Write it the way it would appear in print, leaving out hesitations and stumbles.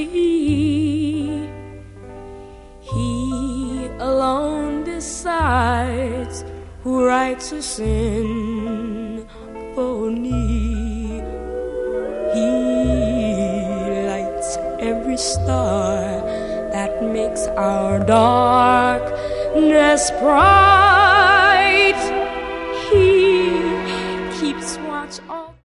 see. He alone decides who writes a symphony. He lights every star that makes our darkness bright.